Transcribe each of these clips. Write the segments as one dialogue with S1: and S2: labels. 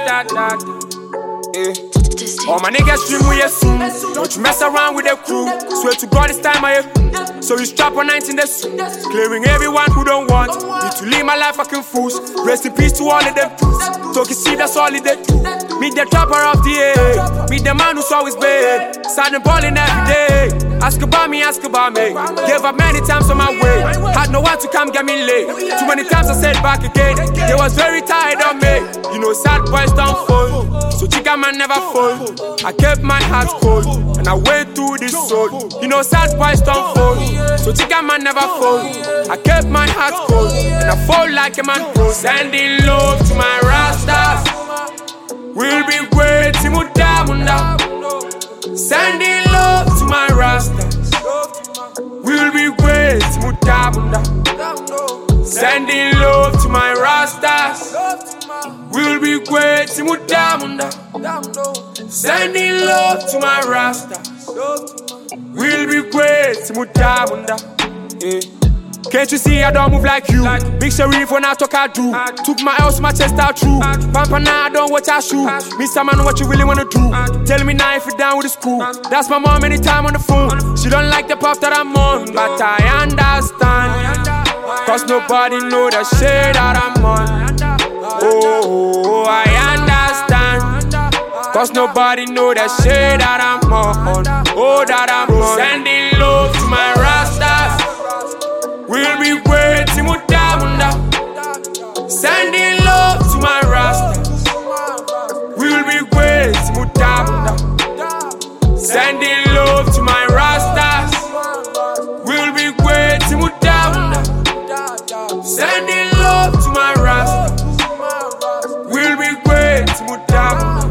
S1: All my niggas stream with you soon. Don't you mess around with the crew. Swear to God, this time I so you strap on 19 the suit. Clearing everyone who don't want me to live my life fucking fools. Rest in peace to all of them fools. Talking see that's all they do. Meet the trapper of the air. Meet the man who's always bad. Starting balling every day. Ask about me, ask about me. Gave up many times on my way. Had no one to come get me late. Too many times I said back again. They was very tired of me. You know sad boys don't fall. So chica man never fall. I kept my heart cold and I went through this soul. You know sad boys don't fall. So chica man never fall. I kept my heart cold and I fall like a man pro. Sending love to my rastas. We'll be great, Timudamunda. Sending love to my rastas. We'll be great, Timudamunda. Sending love to my rastas. We'll be great, Timudamunda. Sending love to my rastas. We'll be great, Timudamunda. Can't you see I don't move like you? Big Sharif when I talk I do. Took my L's, my chest out true. Pampa now I don't watch I shoot. Mr. Man, what you really wanna do? Tell me now if you're down with the school. That's my mom anytime on the phone. She don't like the pop that I'm on, but I understand. Cause nobody know the shit that I'm on. Oh, I understand. Cause nobody know the shit that I'm on. Oh, that I'm on. Sending love to my rastas. We'll be great, Timudamunda. Sending love to my rastas. We'll be great, Timudamunda. Sending love to my rastas. We'll be great, Timudamunda. Sending love to my rastas. We'll be great, Timudamunda.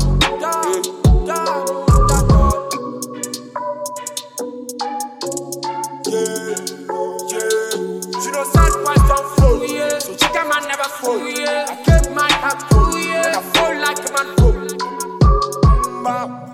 S1: You know sad boys don't fall. So chica man never fall. I kept my heart cold and I fall like a man cold.